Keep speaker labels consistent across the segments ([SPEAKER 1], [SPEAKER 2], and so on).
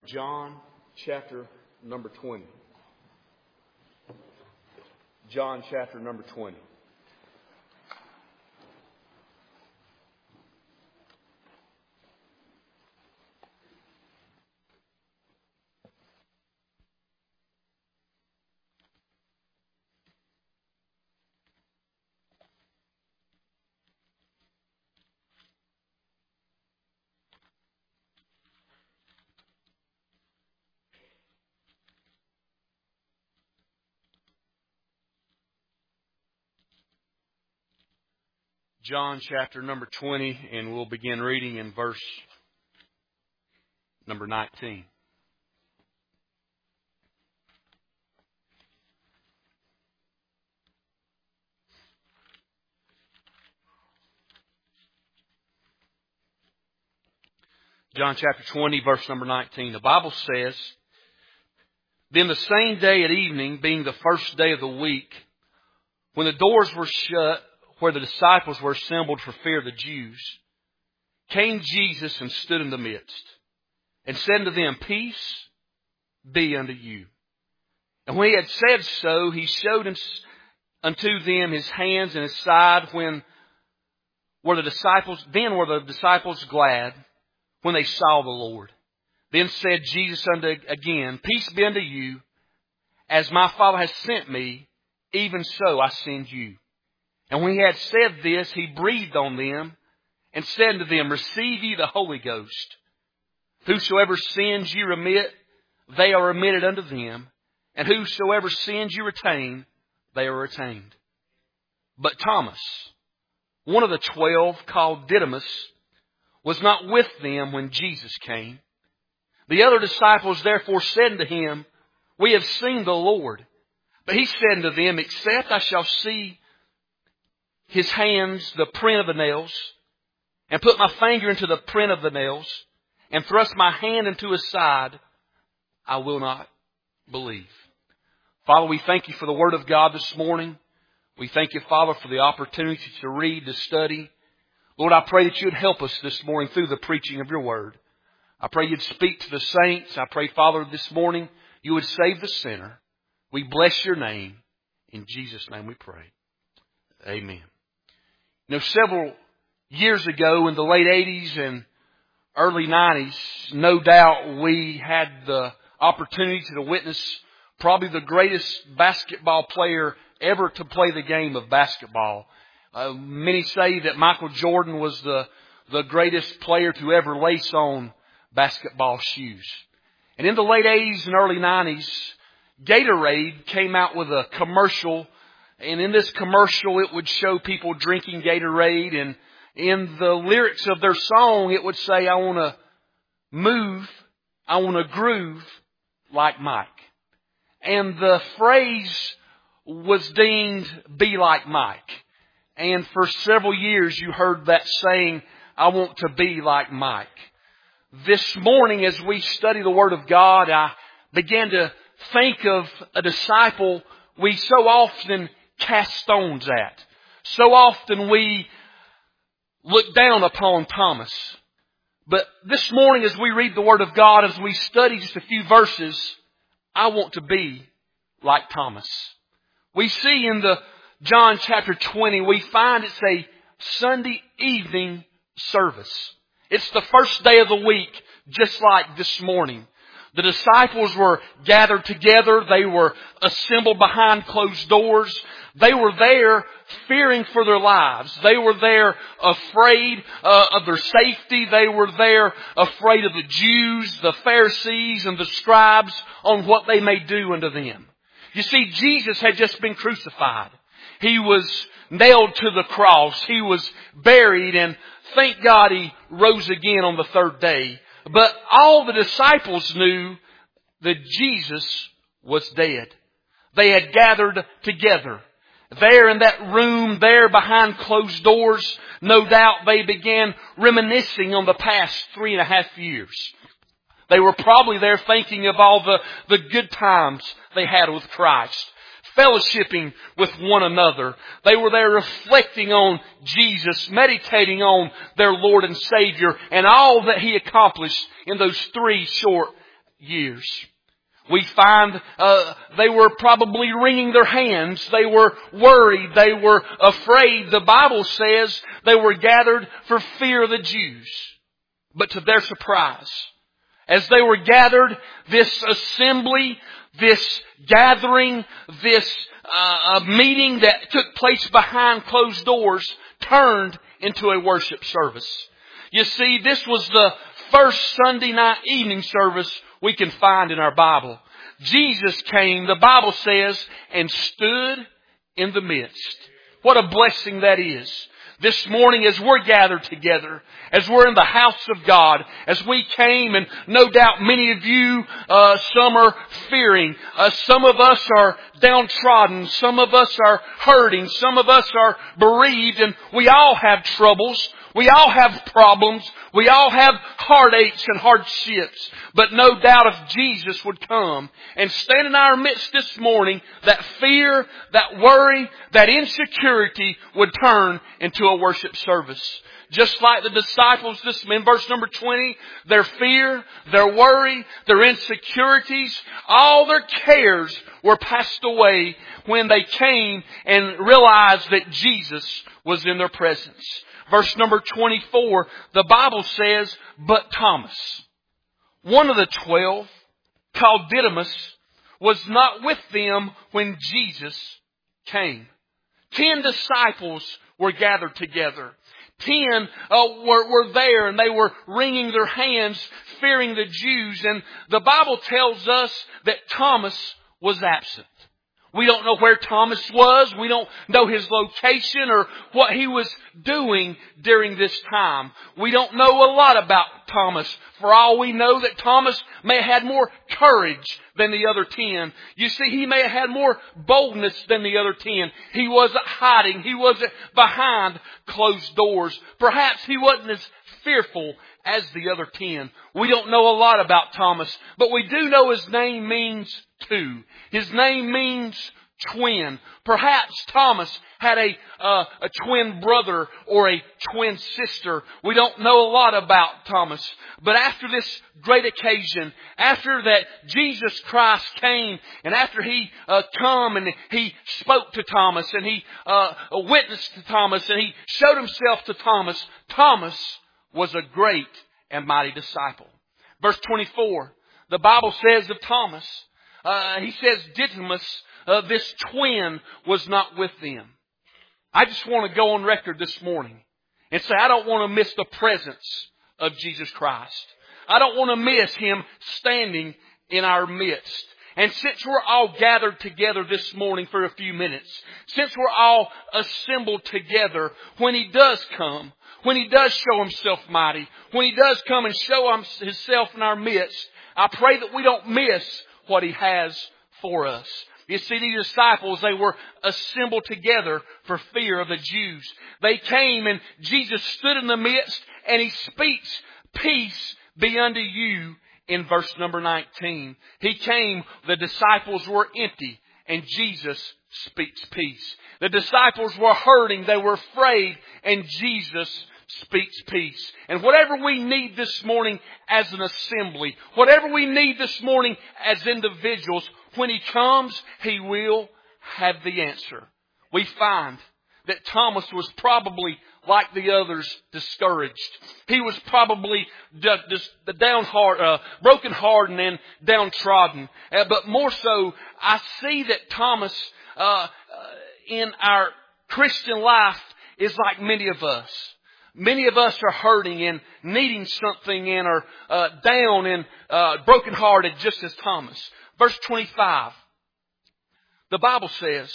[SPEAKER 1] John chapter number 20. John chapter number 20. John chapter number 20, and we'll begin reading in verse number 19. John chapter 20, verse number 19. The Bible says, "Then the same day at evening, being the first day of the week, when the doors were shut, where the disciples were assembled for fear of the Jews, came Jesus and stood in the midst, and said unto them, Peace be unto you. And when he had said so, he showed unto them his hands and his side. Then were the disciples glad when they saw the Lord. Then said Jesus again, Peace be unto you. As my Father has sent me, even so I send you. And when he had said this, he breathed on them and said unto them, Receive ye the Holy Ghost. Whosoever sins ye remit, they are remitted unto them. And whosoever sins ye retain, they are retained. But Thomas, one of the 12, called Didymus, was not with them when Jesus came. The other disciples therefore said unto him, We have seen the Lord. But he said unto them, Except I shall see his hands, the print of the nails, and put my finger into the print of the nails, and thrust my hand into his side, I will not believe." Father, we thank you for the Word of God this morning. We thank you, Father, for the opportunity to read, to study. Lord, I pray that you would help us this morning through the preaching of your Word. I pray you'd speak to the saints. I pray, Father, this morning you would save the sinner. We bless your name. In Jesus' name we pray. Amen. You know, several years ago in the late 80s and early 90s, no doubt we had the opportunity to witness probably the greatest basketball player ever to play the game of basketball. Many say that Michael Jordan was the greatest player to ever lace on basketball shoes. And in the late 80s and early 90s, Gatorade came out with a commercial. And in this commercial, it would show people drinking Gatorade. And in the lyrics of their song, it would say, I want to move, I want to groove like Mike. And the phrase was deemed, be like Mike. And for several years, you heard that saying, I want to be like Mike. This morning, as we study the Word of God, I began to think of a disciple we so often cast stones at. So often we look down upon Thomas. But this morning as we read the Word of God, as we study just a few verses, I want to be like Thomas. We see in the John chapter 20, we find it's a Sunday evening service. It's the first day of the week, just like this morning. The disciples were gathered together. They were assembled behind closed doors. They were there fearing for their lives. They were there afraid of their safety. They were there afraid of the Jews, the Pharisees, and the scribes on what they may do unto them. You see, Jesus had just been crucified. He was nailed to the cross. He was buried, and thank God he rose again on the third day. But all the disciples knew that Jesus was dead. They had gathered together. There in that room, there behind closed doors, no doubt they began reminiscing on the past 3.5 years. They were probably there thinking of all the good times they had with Christ, fellowshipping with one another. They were there reflecting on Jesus, meditating on their Lord and Savior and all that He accomplished in those 3 short years. We find they were probably wringing their hands. They were worried. They were afraid. The Bible says they were gathered for fear of the Jews. But to their surprise, as they were gathered, this assembly, this gathering, this meeting that took place behind closed doors turned into a worship service. You see, this was the first Sunday night evening service we can find in our Bible. Jesus came, the Bible says, and stood in the midst. What a blessing that is. This morning as we're gathered together, as we're in the house of God, as we came, and no doubt many of you, some are fearing, some of us are downtrodden, some of us are hurting, some of us are bereaved, and we all have troubles. We all have problems. We all have heartaches and hardships. But no doubt if Jesus would come and stand in our midst this morning, that fear, that worry, that insecurity would turn into a worship service. Just like the disciples, this in verse number 20, their fear, their worry, their insecurities, all their cares were passed away when they came and realized that Jesus was in their presence. Verse number 24, the Bible says, but Thomas, one of the 12, called Didymus, was not with them when Jesus came. 10 disciples were gathered together. 10 were there, and they were wringing their hands, fearing the Jews. And the Bible tells us that Thomas was absent. We don't know where Thomas was. We don't know his location or what he was doing during this time. We don't know a lot about Thomas. For all we know that Thomas may have had more courage than the other 10. You see, he may have had more boldness than the other 10. He wasn't hiding. He wasn't behind closed doors. Perhaps he wasn't as fearful as the other 10. We don't know a lot about Thomas, but we do know his name means two. His name means twin. Perhaps Thomas had a twin brother or a twin sister. We don't know a lot about Thomas. But after this great occasion, after that Jesus Christ came, and after He come and He spoke to Thomas, and He witnessed to Thomas, and He showed Himself to Thomas, Thomas was a great and mighty disciple. Verse 24, the Bible says of Thomas, he says Didymus, this twin, was not with them. I just want to go on record this morning and say I don't want to miss the presence of Jesus Christ. I don't want to miss Him standing in our midst. And since we're all gathered together this morning for a few minutes, since we're all assembled together, when He does come, when He does show Himself mighty, when He does come and show Himself in our midst, I pray that we don't miss what He has for us. You see, these disciples, they were assembled together for fear of the Jews. They came and Jesus stood in the midst and He speaks, peace be unto you, in verse number 19. He came, the disciples were empty, and Jesus speaks peace. The disciples were hurting, they were afraid, and Jesus speaks peace. And whatever we need this morning as an assembly, whatever we need this morning as individuals, when He comes, He will have the answer. We find that Thomas was probably, like the others, discouraged. He was probably just brokenhearted and downtrodden. But more so, I see that Thomas in our Christian life is like many of us. Many of us are hurting and needing something and are down and brokenhearted, just as Thomas. Verse 25, the Bible says,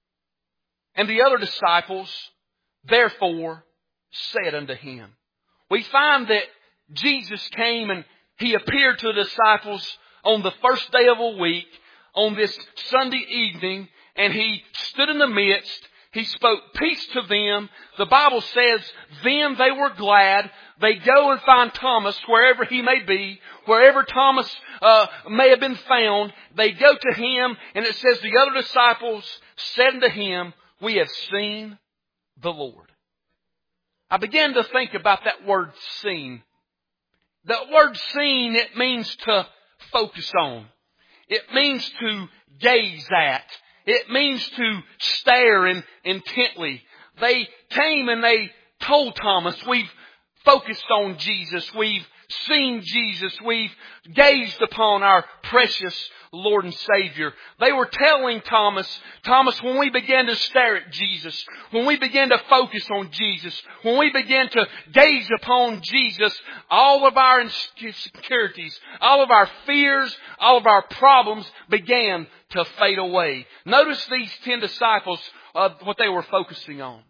[SPEAKER 1] and the other disciples therefore said unto Him. We find that Jesus came and He appeared to the disciples on the first day of a week, on this Sunday evening, and He stood in the midst. He spoke peace to them. The Bible says, then they were glad. They go and find Thomas wherever he may be, wherever Thomas may have been found. They go to him, and it says the other disciples said unto him, we have seen the Lord. I began to think about that word seen. That word seen, it means to focus on. It means to gaze at. It means to stare intently. They came and they told Thomas, we've focused on Jesus. We've seen Jesus. We've gazed upon our precious Lord and Savior. They were telling Thomas, when we begin to stare at Jesus, when we begin to focus on Jesus, when we begin to gaze upon Jesus, all of our insecurities, all of our fears, all of our problems began to fade away. Notice these 10 disciples, what they were focusing on.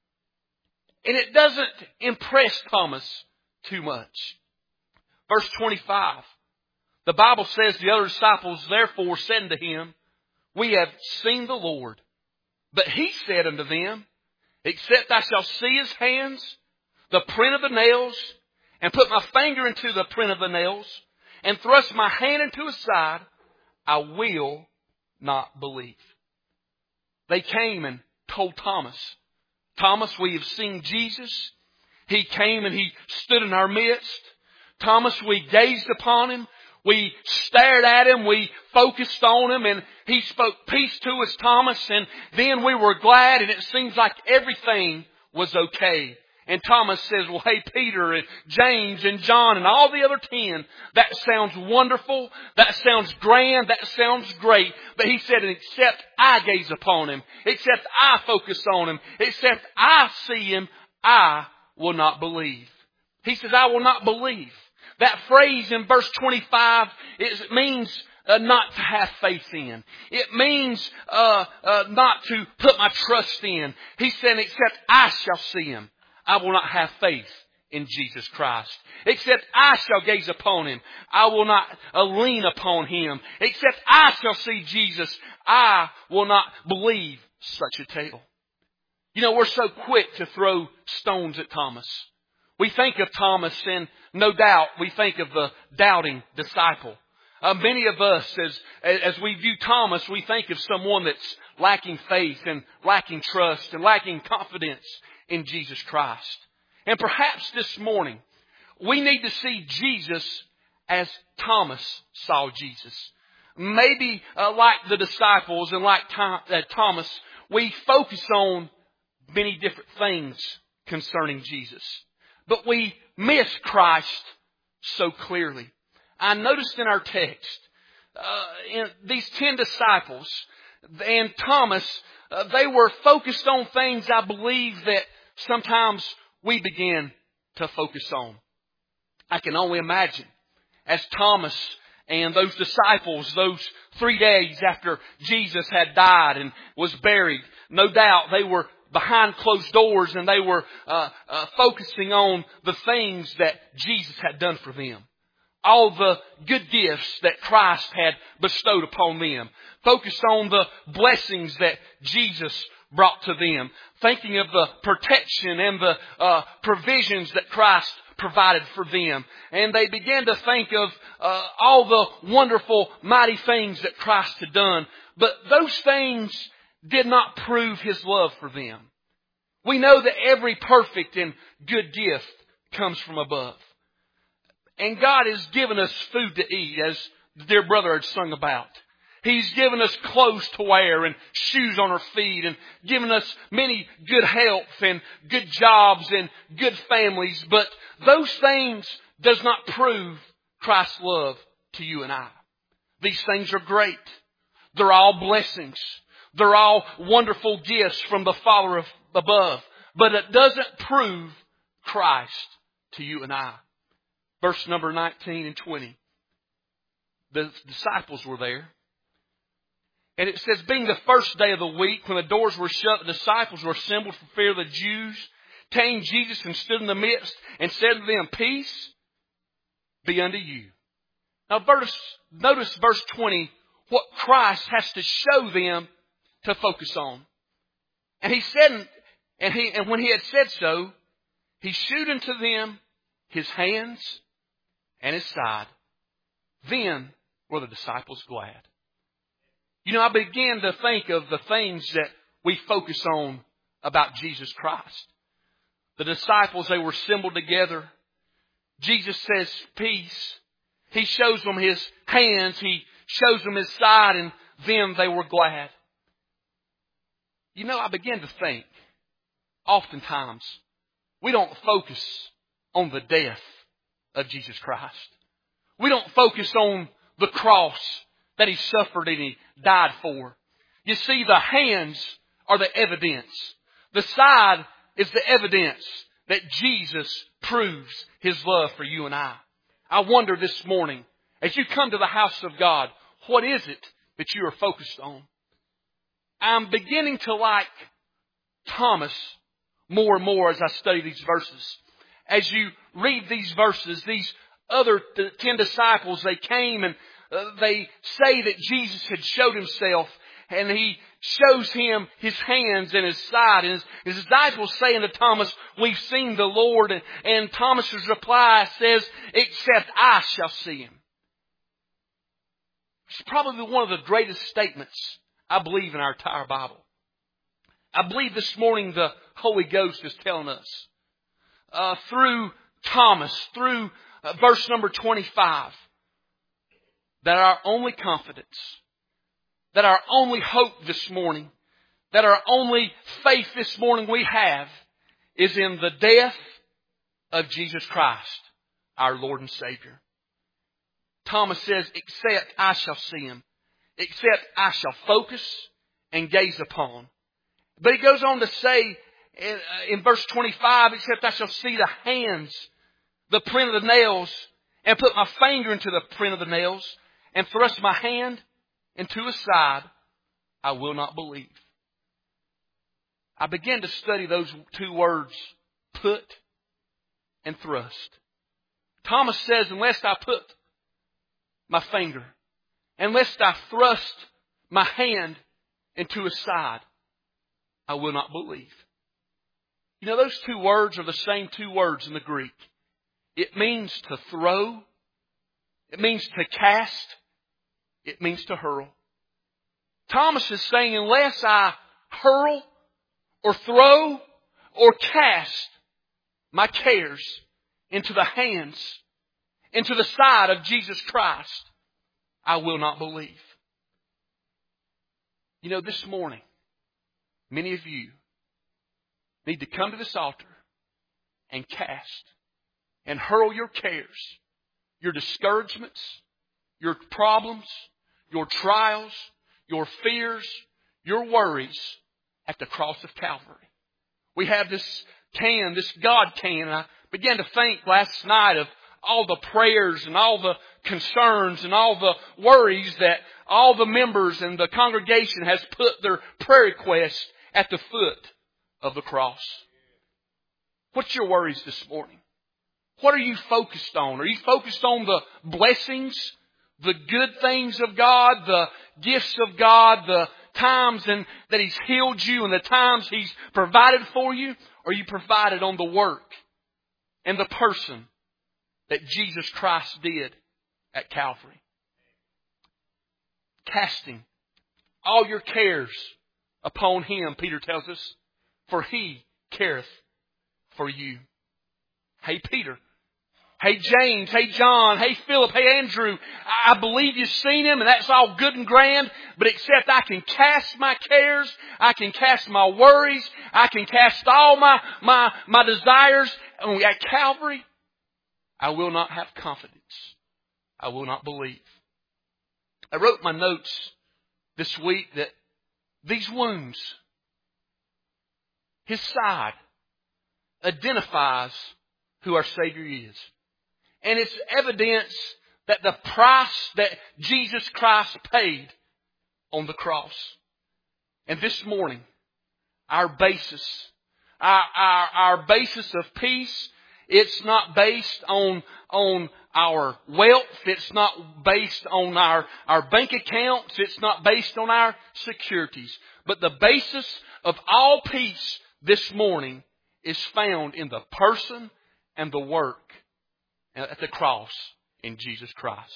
[SPEAKER 1] And it doesn't impress Thomas too much. Verse 25. The Bible says the other disciples therefore said unto him, we have seen the Lord. But he said unto them, except I shall see his hands, the print of the nails, and put my finger into the print of the nails, and thrust my hand into his side, I will not believe. They came and told Thomas, Thomas, we have seen Jesus. He came and he stood in our midst. Thomas, we gazed upon him. We stared at him. We focused on him. And he spoke peace to us, Thomas. And then we were glad. And it seems like everything was okay. And Thomas says, well, hey, Peter and James and John and all the other 10, that sounds wonderful. That sounds grand. That sounds great. But he said, except I gaze upon him, except I focus on him, except I see him, I will not believe. He says, I will not believe. That phrase in verse 25, it means not to have faith in. It means not to put my trust in. He said, except I shall see him, I will not have faith in Jesus Christ. Except I shall gaze upon him, I will not lean upon him. Except I shall see Jesus, I will not believe such a tale. You know, we're so quick to throw stones at Thomas. We think of Thomas, and no doubt we think of the doubting disciple. Many of us, as we view Thomas, we think of someone that's lacking faith and lacking trust and lacking confidence in Jesus Christ. And perhaps this morning, we need to see Jesus as Thomas saw Jesus. Maybe like the disciples and like Thomas, we focus on many different things concerning Jesus. But we miss Christ so clearly. I noticed in our text, in these 10 disciples and Thomas, they were focused on things I believe that sometimes we begin to focus on. I can only imagine as Thomas and those disciples, those 3 days after Jesus had died and was buried, no doubt they were behind closed doors and they were focusing on the things that Jesus had done for them. All the good gifts that Christ had bestowed upon them. Focused on the blessings that Jesus brought to them. Thinking of the protection and the provisions that Christ provided for them. And they began to think of all the wonderful, mighty things that Christ had done. But those things did not prove His love for them. We know that every perfect and good gift comes from above. And God has given us food to eat, as the dear brother had sung about. He's given us clothes to wear and shoes on our feet and given us many good health and good jobs and good families. But those things does not prove Christ's love to you and I. These things are great. They're all blessings. They're all wonderful gifts from the Father of above. But it doesn't prove Christ to you and I. Verse number 19 and 20. The disciples were there. And it says, being the first day of the week, when the doors were shut, the disciples were assembled for fear of the Jews. Came Jesus and stood in the midst and said to them, peace be unto you. Now notice verse 20, what Christ has to show them to focus on. And he said, and when he had said so, he shewed unto them his hands and his side. Then were the disciples glad. You know, I began to think of the things that we focus on about Jesus Christ. The disciples, they were assembled together. Jesus says peace. He shows them His hands. He shows them His side, and then they were glad. You know, I began to think, oftentimes, we don't focus on the death of Jesus Christ. We don't focus on the cross that He suffered and He died for. You see, the hands are the evidence. The side is the evidence that Jesus proves His love for you and I. I wonder this morning, as you come to the house of God, what is it that you are focused on? I'm beginning to like Thomas more and more as I study these verses. As you read these verses, these other 10 disciples, they came and they say that Jesus had showed Himself, and He shows him His hands and His side. And his disciples say unto Thomas, we've seen the Lord. And Thomas's reply says, except I shall see Him. It's probably one of the greatest statements, I believe, in our entire Bible. I believe this morning the Holy Ghost is telling us through Thomas, through verse number 25, that our only confidence, that our only hope this morning, that our only faith this morning we have is in the death of Jesus Christ, our Lord and Savior. Thomas says, except I shall see Him, except I shall focus and gaze upon. But he goes on to say in verse 25, except I shall see the hands, the print of the nails, and put my finger into the print of the nails, and thrust my hand into His side, I will not believe. I began to study those two words, put and thrust. Thomas says, unless I put my finger, unless I thrust my hand into His side, I will not believe. You know, those two words are the same two words in the Greek. It means to throw. It means to cast. It means to hurl. Thomas is saying, unless I hurl or throw or cast my cares into the hands, into the side of Jesus Christ, I will not believe. You know, this morning, many of you need to come to this altar and cast and hurl your cares, your discouragements, your problems, your trials, your fears, your worries at the cross of Calvary. We have this can, this God can. And I began to think last night of all the prayers and all the concerns and all the worries that all the members and the congregation has put their prayer requests at the foot of the cross. What's your worries this morning? What are you focused on? Are you focused on the blessings, the good things of God, the gifts of God, the times that He's healed you and the times He's provided for you? Or are you provided on the work and the person that Jesus Christ did at Calvary? Casting all your cares upon Him, Peter tells us, for He careth for you. Hey, Peter. Hey, James. Hey, John. Hey, Philip. Hey, Andrew. I believe you've seen Him, and that's all good and grand. But except I can cast my cares, I can cast my worries, I can cast all my desires at Calvary, I will not have confidence. I will not believe. I wrote my notes this week that these wounds, His side, identifies who our Savior is. And it's evidence that the price that Jesus Christ paid on the cross. And this morning, our basis, our basis of peace, it's not based on our wealth. It's not based on our bank accounts. It's not based on our securities. But the basis of all peace this morning is found in the person and the work at the cross in Jesus Christ.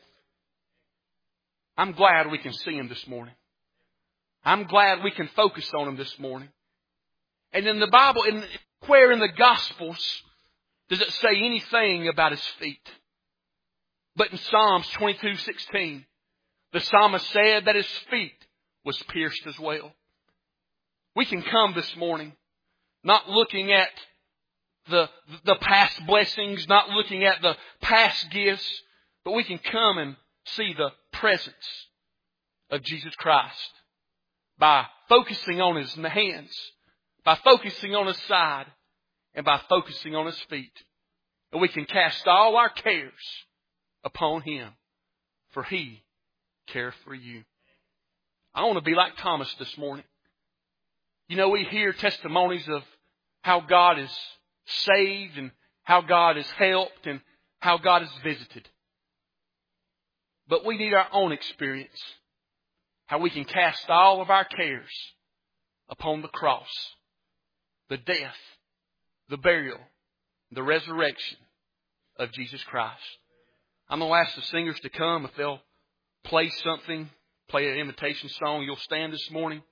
[SPEAKER 1] I'm glad we can see Him this morning. I'm glad we can focus on Him this morning. And in the Bible, where in the Gospels does it say anything about His feet? But in Psalms 22:16, the psalmist said that his feet was pierced as well. We can come this morning not looking at the past blessings, not looking at the past gifts, but we can come and see the presence of Jesus Christ by focusing on His hands, by focusing on His side, and by focusing on His feet. And we can cast all our cares upon Him, for He cares for you. I want to be like Thomas this morning. You know, we hear testimonies of how God has saved and how God has helped and how God has visited. But we need our own experience. How we can cast all of our cares upon the cross, the death, the burial, the resurrection of Jesus Christ. I'm going to ask the singers to come. If they'll play something, play an invitation song, you'll stand this morning.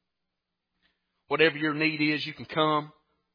[SPEAKER 1] Whatever your need is, you can come.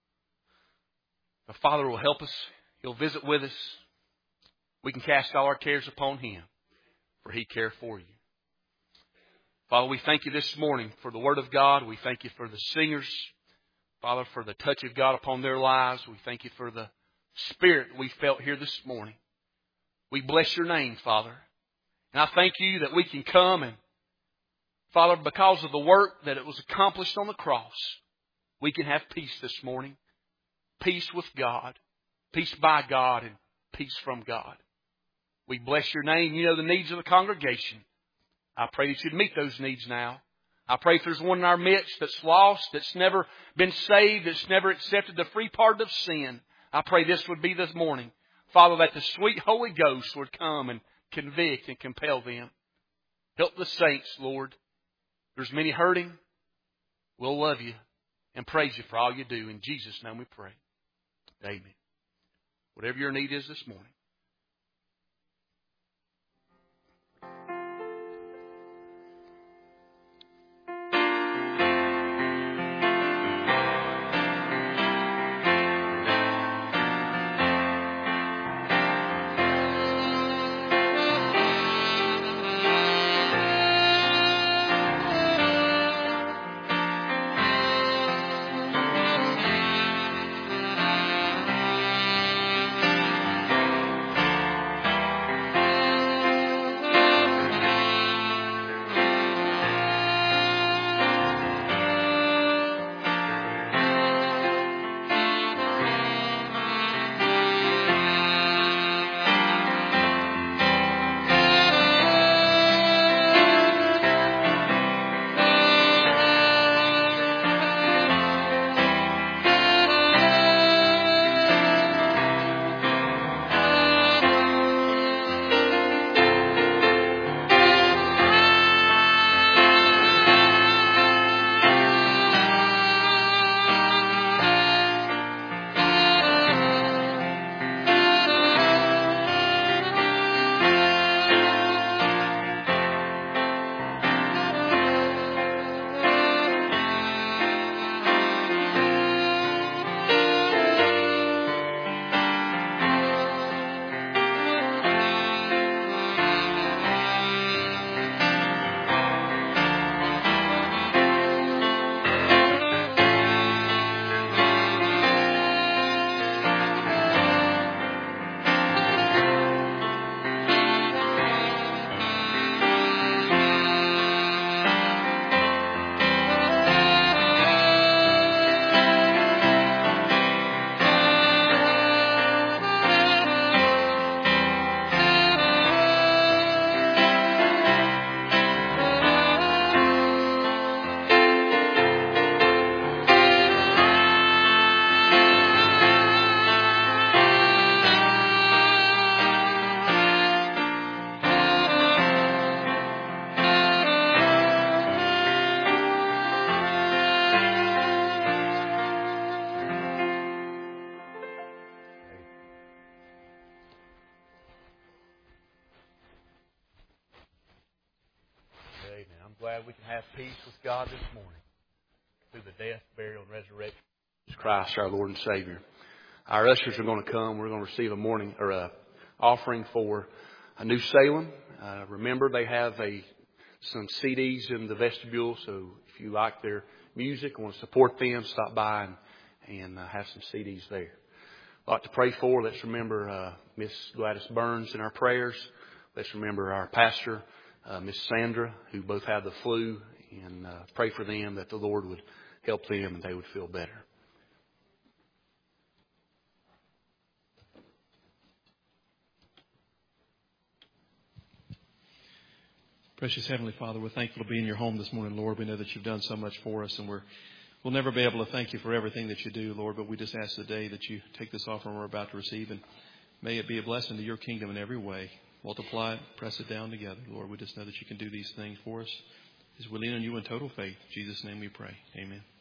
[SPEAKER 1] The Father will help us. He'll visit with us. We can cast all our cares upon Him, for He cares for you. Father, we thank You this morning for the Word of God. We thank You for the singers. Father, for the touch of God upon their lives. We thank You for the Spirit we felt here this morning. We bless Your name, Father. And I thank You that we can come and, Father, because of the work that it was accomplished on the cross, we can have peace this morning. Peace with God. Peace by God and peace from God. We bless Your name. You know the needs of the congregation. I pray that You'd meet those needs now. I pray if there's one in our midst that's lost, that's never been saved, that's never accepted the free pardon of sin, I pray this would be this morning. Father, that the sweet Holy Ghost would come and convict and compel them. Help the saints, Lord. There's many hurting. We'll love You and praise You for all You do. In Jesus' name we pray. Amen. Whatever your need is this morning. Glad we can have peace with God this morning through the death, burial, and resurrection of Jesus Christ, our Lord and Savior. Our ushers are going to come. We're going to receive a offering for New Salem. Remember, they have some CDs in the vestibule, so if you like their music, want to support them, stop by and have some CDs there. I'd like to pray for. Let's remember Miss Gladys Burns in our prayers. Let's remember our pastor, Miss Sandra, who both have the flu, and pray for them that the Lord would help them and they would feel better.
[SPEAKER 2] Precious Heavenly Father, we're thankful to be in your home this morning, Lord. We know that you've done so much for us, and we'll never be able to thank you for everything that you do, Lord, but we just ask today that you take this offering we're about to receive, and may it be a blessing to your kingdom in every way. Multiply it, press it down together, Lord. We just know that you can do these things for us as we lean on you in total faith. In Jesus' name we pray. Amen.